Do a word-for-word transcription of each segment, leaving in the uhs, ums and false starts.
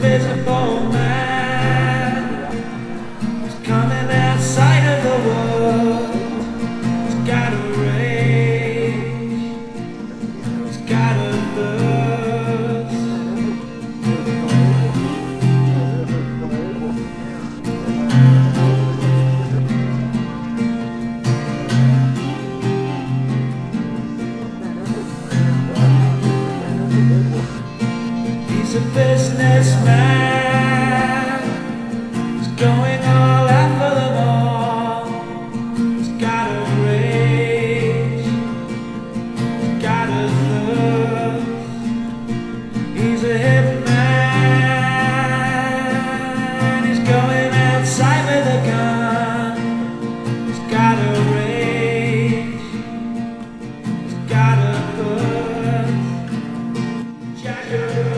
invisible man. He's coming outside of the world. He's got a rage. He's got a thirst. He's a businessman. He's going all out for them all. He's got a rage. He's got a thirst. He's a hitman. He's going outside with a gun. He's got a rage. He's got a thirst. Jackaroo.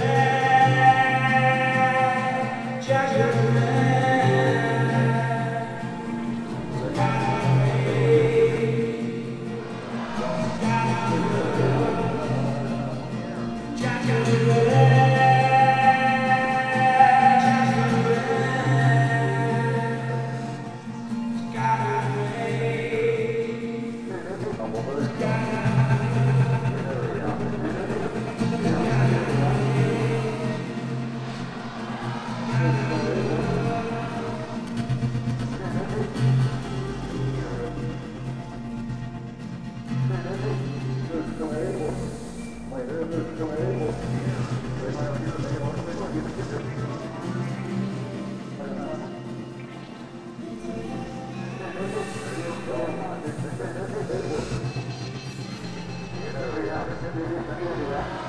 Yeah.